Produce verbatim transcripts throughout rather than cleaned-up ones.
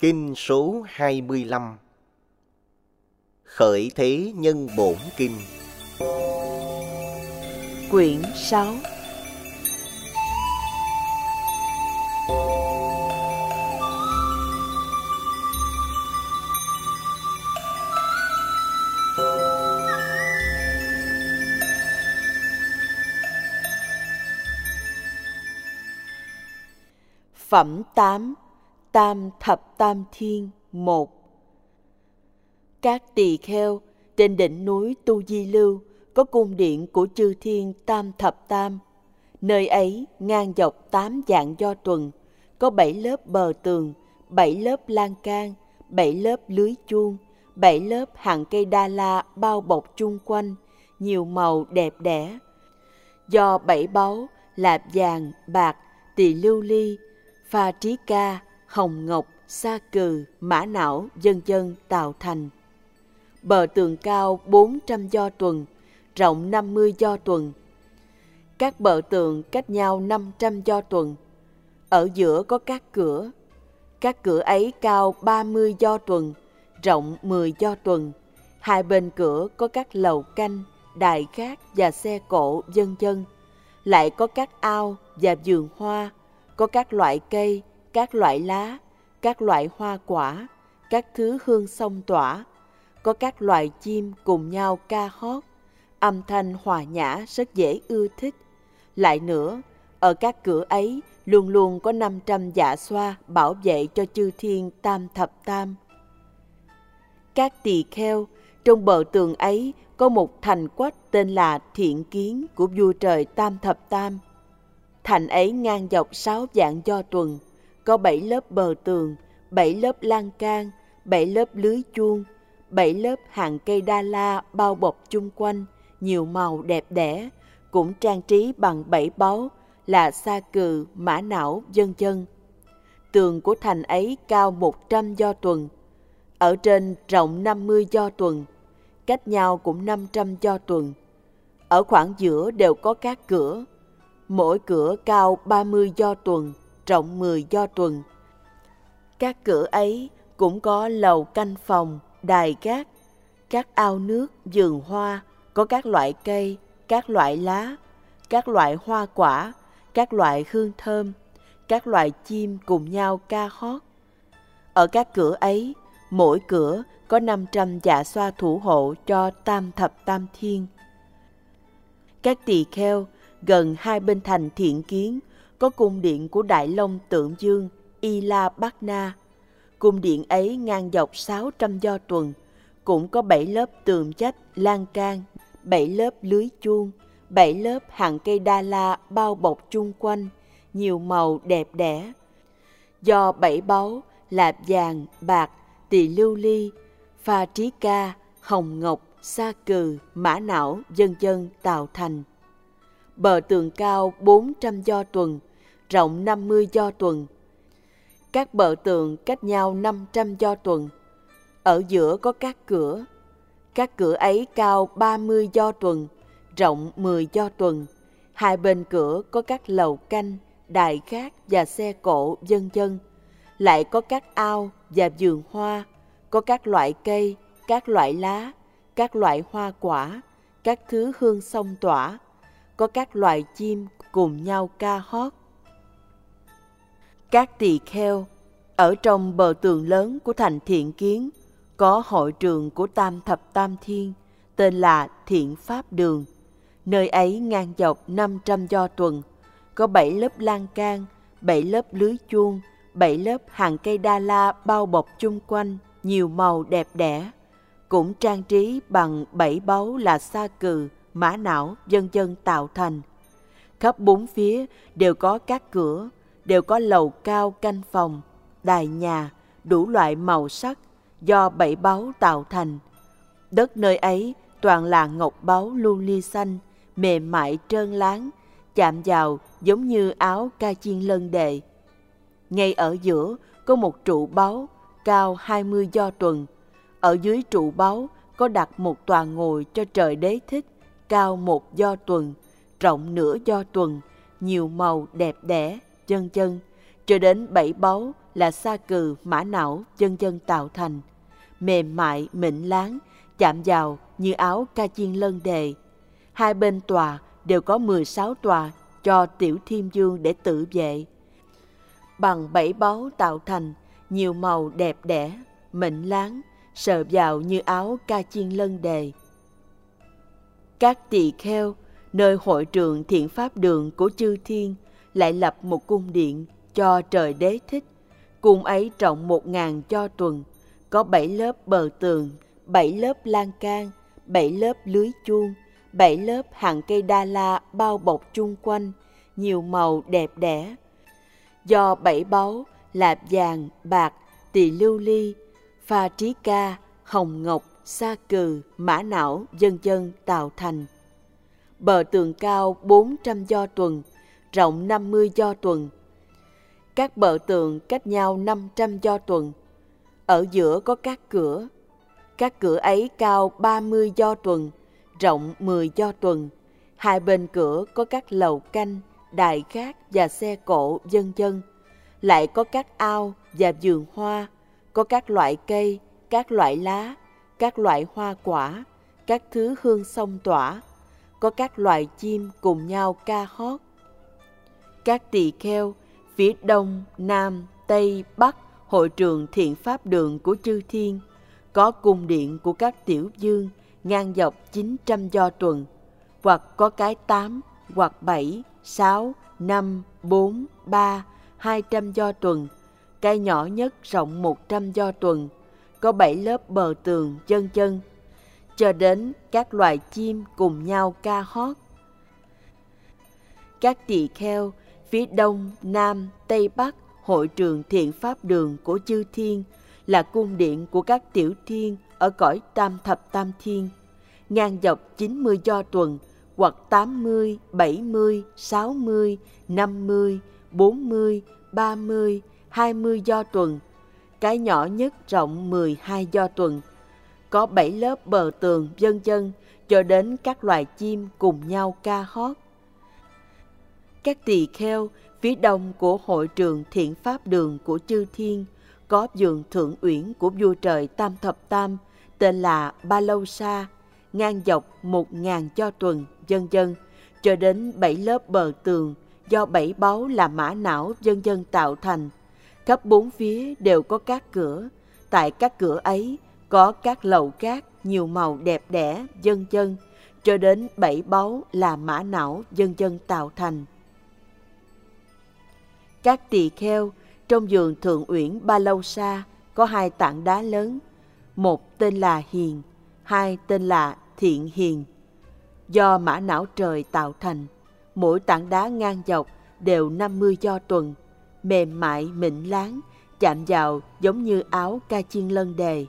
Kinh số hai mươi lăm. Khởi thế nhân bổn kinh. Quyển sáu. Phẩm tám. Tam thập tam thiên một. Các tỳ kheo, trên đỉnh núi Tu Di Lưu có cung điện của chư thiên tam thập tam. Nơi ấy ngang dọc tám vạn do tuần, có bảy lớp bờ tường, bảy lớp lan can, bảy lớp lưới chuông, bảy lớp hàng cây đa la bao bọc chung quanh, nhiều màu đẹp đẽ. Do bảy báu là vàng, bạc, tỳ lưu ly, pha trí ca, hồng ngọc, sa cừ, mã não, vân vân tạo thành. Bờ tường cao bốn trăm do tuần, rộng năm mươi do tuần. Các bờ tường cách nhau năm trăm do tuần. Ở giữa có các cửa. Các cửa ấy cao ba mươi do tuần, rộng mười do tuần. Hai bên cửa có các lầu canh, đài gác và xe cộ, vân vân. Lại có các ao và vườn hoa, có các loại cây, các loại lá, các loại hoa quả, các thứ hương xông tỏa. Có các loài chim cùng nhau ca hót, âm thanh hòa nhã rất dễ ưa thích. Lại nữa, ở các cửa ấy luôn luôn có năm trăm dạ xoa bảo vệ cho chư thiên tam thập tam. Các tỳ kheo, trong bờ tường ấy có một thành quách tên là Thiện Kiến của vua trời tam thập tam. Thành ấy ngang dọc sáu vạn do tuần, có bảy lớp bờ tường, bảy lớp lan can, bảy lớp lưới chuông, bảy lớp hàng cây đa la bao bọc chung quanh, nhiều màu đẹp đẽ, cũng trang trí bằng bảy báu là sa cừ, mã não, vân vân. Tường của thành ấy cao một trăm do tuần, ở trên rộng năm mươi do tuần, cách nhau cũng năm trăm do tuần. Ở khoảng giữa đều có các cửa, mỗi cửa cao ba mươi do tuần, rộng mười do tuần. Các cửa ấy cũng có lầu canh phòng, đài gác, các ao nước, vườn hoa, có các loại cây, các loại lá, các loại hoa quả, các loại hương thơm, các loại chim cùng nhau ca hót. Ở các cửa ấy, mỗi cửa có năm trăm dạ xoa thủ hộ cho tam thập tam thiên. Các tỳ kheo, gần hai bên thành Thiện Kiến có cung điện của Đại Long Tượng Dương Y La Bát Na. Cung điện ấy ngang dọc sáu trăm do tuần, cũng có bảy lớp tường vách lan can, bảy lớp lưới chuông, bảy lớp hàng cây đa la bao bọc chung quanh, nhiều màu đẹp đẽ. Do bảy báu là vàng, bạc, tỳ lưu ly, pha trí ca, hồng ngọc, sa cừ, mã não, vân vân tạo thành. Bờ tường cao bốn trăm do tuần, rộng năm mươi do tuần. Các bờ tường cách nhau năm trăm do tuần. Ở giữa có các cửa. Các cửa ấy cao ba mươi do tuần, rộng mười do tuần. Hai bên cửa có các lầu canh, đài gác và xe cộ, vân vân. Lại có các ao và vườn hoa, có các loại cây, các loại lá, các loại hoa quả, các thứ hương xông tỏa, có các loài chim cùng nhau ca hót. Các tỳ kheo, ở trong bờ tường lớn của thành Thiện Kiến có hội trường của tam thập tam thiên tên là Thiện Pháp Đường. Nơi ấy ngang dọc năm trăm do tuần, có bảy lớp lan can, bảy lớp lưới chuông, bảy lớp hàng cây đa la bao bọc chung quanh, nhiều màu đẹp đẽ, cũng trang trí bằng bảy báu là sa cừ, mã não, vân vân tạo thành. Khắp bốn phía đều có các cửa, đều có lầu cao canh phòng, đài nhà, đủ loại màu sắc do bảy báu tạo thành. Đất nơi ấy toàn là ngọc báu lưu ly xanh, mềm mại trơn láng, chạm vào giống như áo ca chiên lân đệ. Ngay ở giữa có một trụ báu cao hai mươi do tuần. Ở dưới trụ báu có đặt một tòa ngồi cho trời đế thích, cao một do tuần, rộng nửa do tuần, nhiều màu đẹp đẽ, vân vân, cho đến bảy báu là sa cừ, mã não, vân vân tạo thành, mềm mại, mịn láng, chạm vào như áo ca chiên lân đề. Hai bên tòa đều có mười sáu tòa cho tiểu thiên vương để tự vệ. Bằng bảy báu tạo thành, nhiều màu đẹp đẽ, mịn láng, sờ vào như áo ca chiên lân đề. Các tỳ kheo, nơi hội trường Thiện Pháp Đường của chư thiên, lại lập một cung điện cho trời đế thích. Cung ấy rộng một ngàn cho tuần, có bảy lớp bờ tường, bảy lớp lan can, bảy lớp lưới chuông, bảy lớp hàng cây đa la bao bọc chung quanh, nhiều màu đẹp đẽ. Do bảy báu là vàng, bạc, tỳ lưu ly, pha trí ca, hồng ngọc, sa cừ, mã não, vân vân tạo thành. Bờ tường cao bốn trăm do tuần, rộng năm mươi do tuần. Các bờ tường cách nhau năm trăm do tuần. Ở giữa có các cửa. Các cửa ấy cao ba mươi do tuần, rộng mười do tuần. Hai bên cửa có các lầu canh, đài gác và xe cộ, vân vân. Lại có các ao và vườn hoa, có các loại cây, các loại lá, các loại hoa quả, các thứ hương xông tỏa, có các loài chim cùng nhau ca hót. Các tỳ kheo, phía đông, nam, tây, bắc, hội trường Thiện Pháp Đường của chư thiên, có cung điện của các tiểu vương ngang dọc chín trăm do tuần, hoặc có cái tám, hoặc bảy, sáu, năm, bốn, ba, hai trăm do tuần, cái nhỏ nhất rộng một trăm do tuần, có bảy lớp bờ tường, vân vân, cho đến các loài chim cùng nhau ca hót. Các tỳ kheo, phía đông, nam, tây, bắc, hội trường Thiện Pháp Đường của chư thiên, là cung điện của các tiểu thiên ở cõi tam thập tam thiên, ngang dọc chín mươi do tuần, hoặc tám mươi, bảy mươi, sáu mươi, năm mươi, bốn mươi, ba mươi, hai mươi do tuần, cái nhỏ nhất rộng mười hai do tuần, có bảy lớp bờ tường, vân vân, cho đến các loài chim cùng nhau ca hót. Các tỳ kheo, phía đông của hội trường Thiện Pháp Đường của chư thiên, có vườn thượng uyển của vua trời Tam Thập Tam, tên là Ba Lâu Sa, ngang dọc một ngàn cho tuần, vân vân, cho đến bảy lớp bờ tường, do bảy báu là mã não, vân vân tạo thành. Khắp bốn phía đều có các cửa, tại các cửa ấy có các lầu gác nhiều màu đẹp đẽ, vân vân, cho đến bảy báu là mã não, vân vân tạo thành. Các tỳ kheo, trong vườn thượng uyển Ba Lâu Sa có hai tảng đá lớn, một tên là Hiền, hai tên là Thiện Hiền, do mã não trời tạo thành. Mỗi tảng đá ngang dọc đều năm mươi do tuần, mềm mại mịn láng, chạm vào giống như áo ca chiên lân đề.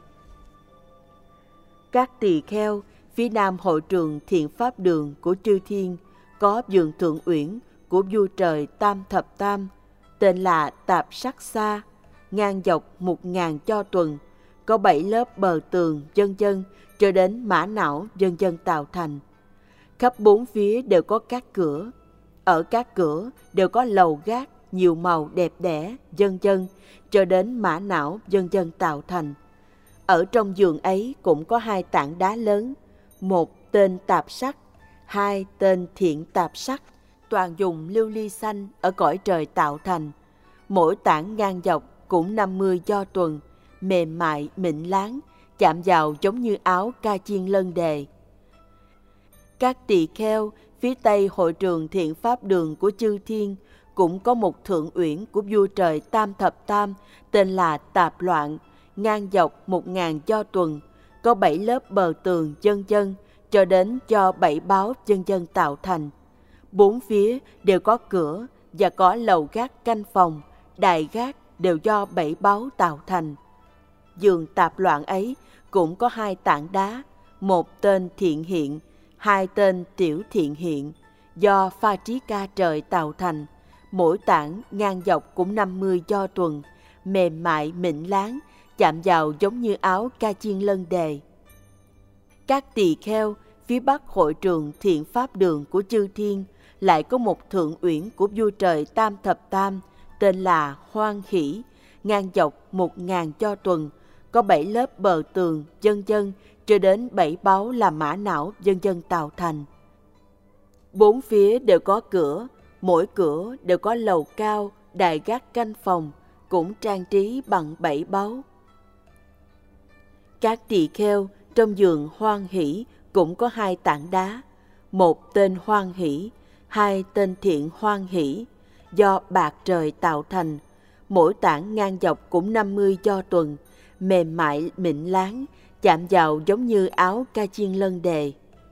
Các tỳ kheo, phía nam hội trường Thiện Pháp Đường của chư thiên, có vườn thượng uyển của vua trời Tam Thập Tam, tên là Tạp Sắc Sa, ngang dọc một ngàn cho tuần, có bảy lớp bờ tường, vân vân, cho đến mã não, vân vân tạo thành. Khắp bốn phía đều có các cửa, ở các cửa đều có lầu gác nhiều màu đẹp đẽ, vân vân, cho đến mã não, vân vân tạo thành. Ở trong vườn ấy cũng có hai tảng đá lớn, một tên Tạp Sắc, hai tên Thiện Tạp Sắc, toàn dùng lưu ly xanh ở cõi trời tạo thành. Mỗi tảng ngang dọc cũng năm mươi do tuần, mềm mại mịn láng, chạm vào giống như áo ca chiên lân đề. Các tỳ kheo, phía tây hội trường Thiện Pháp Đường của chư thiên, cũng có một thượng uyển của vua trời Tam Thập Tam, tên là Tạp Loạn, ngang dọc một ngàn do tuần, có bảy lớp bờ tường, vân vân, cho đến cho bảy báu, vân vân tạo thành. Bốn phía đều có cửa và có lầu gác canh phòng, đài gác đều do bảy báu tạo thành. Vườn Tạp Loạn ấy cũng có hai tảng đá, một tên Thiện Hiện, hai tên Tiểu Thiện Hiện, do pha trí ca trời tạo thành. Mỗi tảng ngang dọc cũng năm mươi do tuần, mềm mại mịn láng, chạm vào giống như áo ca chiên lân đề. Các tỳ kheo, phía bắc hội trường Thiện Pháp Đường của chư thiên, lại có một thượng uyển của vua trời Tam Thập Tam, tên là Hoan Hỷ, ngang dọc một ngàn cho tuần, có bảy lớp bờ tường, vân vân, cho đến bảy báu làm mã não, vân vân tạo thành. Bốn phía đều có cửa, mỗi cửa đều có lầu cao, đài gác canh phòng, cũng trang trí bằng bảy báu. Các tỳ kheo trong vườn Hoan Hỷ cũng có hai tảng đá, một tên Hoan Hỷ, hai tên Thiện Hoan Hỷ, do bạc trời tạo thành, mỗi tảng ngang dọc cũng năm mươi do tuần, mềm mại mịn láng, chạm vào giống như áo ca chiên lân đề.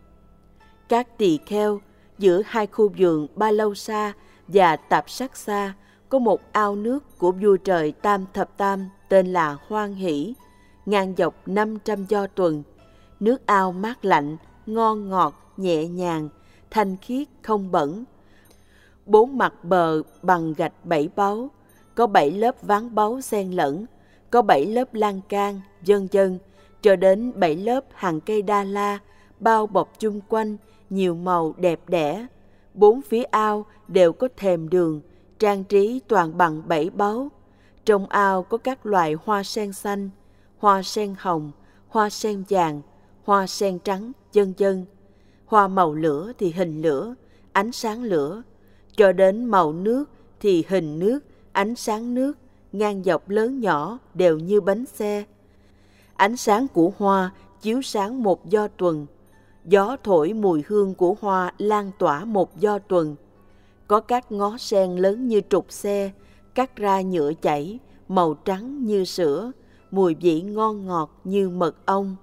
Các tỳ kheo, giữa hai khu vườn Ba Lâu Sa và Tạp Sắc Sa có một ao nước của vua trời Tam Thập Tam tên là Hoan Hỷ, ngang dọc năm trăm do tuần. Nước ao mát lạnh, ngon ngọt, nhẹ nhàng, thanh khiết không bẩn. Bốn mặt bờ bằng gạch bảy báu, có bảy lớp ván báu xen lẫn, có bảy lớp lan can, vân vân, cho đến bảy lớp hàng cây đa la, bao bọc chung quanh, nhiều màu đẹp đẽ. Bốn phía ao đều có thềm đường, trang trí toàn bằng bảy báu. Trong ao có các loài hoa sen xanh, hoa sen hồng, hoa sen vàng, hoa sen trắng, vân vân. Hoa màu lửa thì hình lửa, ánh sáng lửa, cho đến màu nước thì hình nước, ánh sáng nước, ngang dọc lớn nhỏ đều như bánh xe. Ánh sáng của hoa chiếu sáng một do tuần, gió thổi mùi hương của hoa lan tỏa một do tuần. Có các ngó sen lớn như trục xe, cắt ra nhựa chảy, màu trắng như sữa, mùi vị ngon ngọt như mật ong.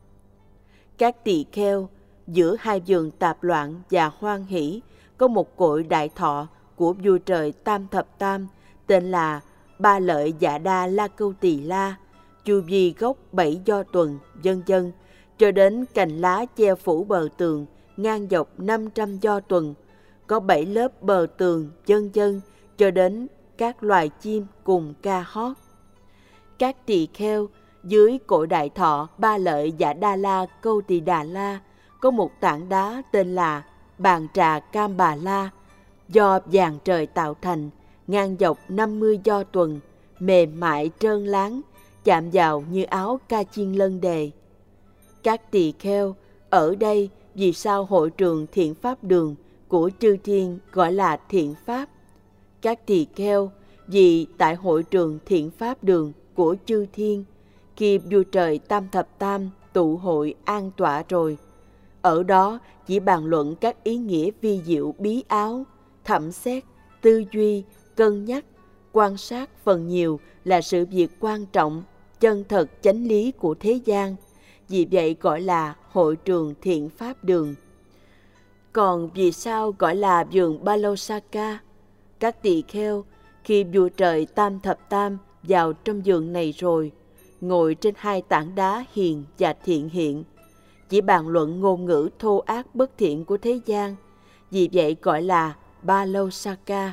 Các tỳ kheo, giữa hai vườn Tạp Loạn và Hoan Hỷ có một cội đại thọ của vua trời Tam Thập Tam tên là Ba Lợi Dạ Đa La Câu Tỳ La, chu vi gốc bảy do tuần, vân vân, cho đến cành lá che phủ bờ tường, ngang dọc năm trăm do tuần, có bảy lớp bờ tường, vân vân, cho đến các loài chim cùng ca hót. Các tỳ kheo, dưới cội đại thọ Ba Lợi Dạ Đa La Câu Tỳ Đà La có một tảng đá tên là Bàn Trà Cam Bà La, do vàng trời tạo thành, ngang dọc năm mươi do tuần, mềm mại trơn láng, chạm vào như áo ca chiên lân đề. Các tỳ kheo, ở đây vì sao hội trường Thiện Pháp Đường của chư thiên gọi là Thiện Pháp? Các tỳ kheo, vì tại hội trường Thiện Pháp Đường của chư thiên, khi vua trời Tam Thập Tam tụ hội an tọa rồi, ở đó chỉ bàn luận các ý nghĩa vi diệu bí áo, thẩm xét, tư duy, cân nhắc, quan sát phần nhiều là sự việc quan trọng, chân thật chánh lý của thế gian. Vì vậy gọi là hội trường Thiện Pháp Đường. Còn vì sao gọi là vườn Balosaka? Các tỳ kheo, khi vua trời Tam Thập Tam vào trong vườn này rồi, ngồi trên hai tảng đá hiền và thiện hiện, chỉ bàn luận ngôn ngữ thô ác bất thiện của thế gian, vì vậy gọi là Balosaka.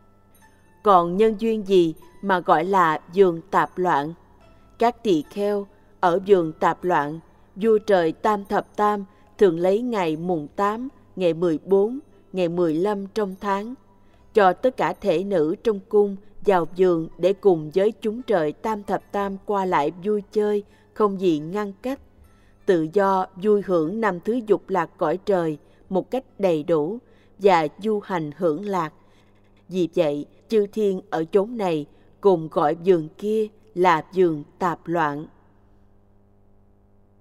Còn nhân duyên gì mà gọi là vườn Tạp Loạn? Các tỳ kheo, ở vườn Tạp Loạn, vua trời Tam Thập Tam thường lấy ngày mùng tám, ngày mười bốn, ngày mười lăm trong tháng, cho tất cả thể nữ trong cung vào vườn để cùng với chúng trời Tam Thập Tam qua lại vui chơi, không gì ngăn cách, tự do vui hưởng năm thứ dục lạc cõi trời một cách đầy đủ và du hành hưởng lạc. Vì vậy, chư thiên ở chốn này cùng gọi vườn kia là vườn Tạp Loạn.